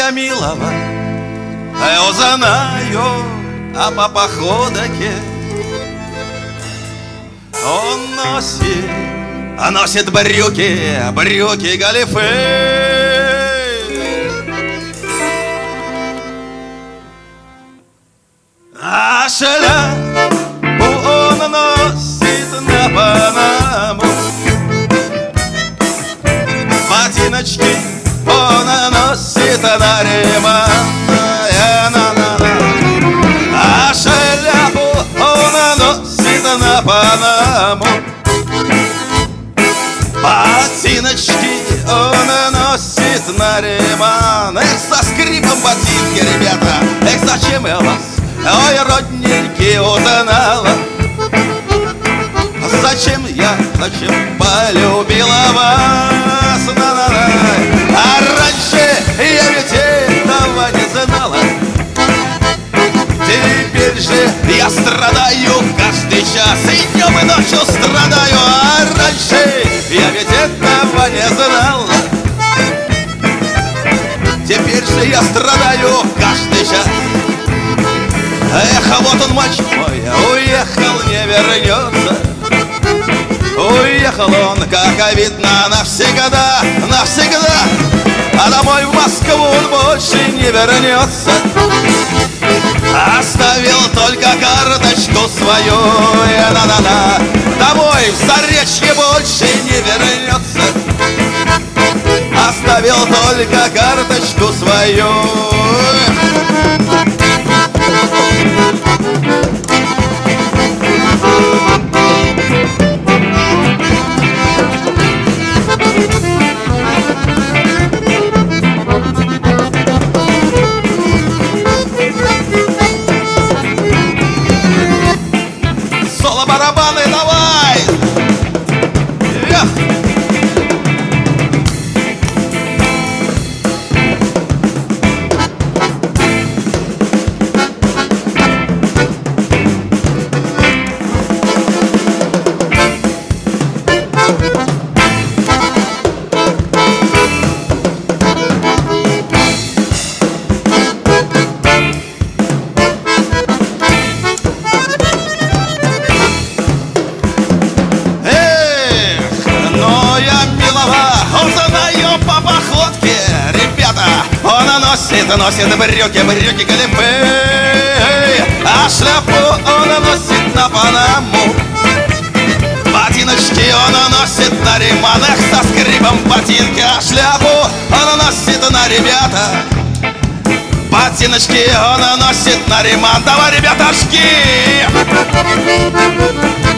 я милого узнаю, а по походке он носит брюки галифе. А шляпу он носит на Панаму, ботиночки он носит на Риман. А шляпу он носит на Панаму, ботиночки он носит на Риман. Эх, со скрипом ботинки, ребята, эх, зачем я вас, ой, родненькие, узнала? Зачем полюбила вас? На-на-на. А раньше я ведь этого не знала. Теперь же я страдаю каждый час, и днем и ночью страдаю. А раньше я ведь этого не знала. Теперь же я страдаю каждый час. Эх, а вот он, мальчик мой, уехал, не вернется. Уехал он, как видно, навсегда, навсегда. А домой в Москву он больше не вернется. Оставил только карточку свою, на-на-на. Домой в Заречье больше не вернется. Оставил только карточку свою. Соло, барабаны, давай! Эх! Носит брюки галифе, а шляпу он носит на Панаму, ботиночки он носит на Риман. Эх, со скрипом ботинки, а шляпу он носит на, ребята, ботиночки он носит на Риман. Давай, ребяташки!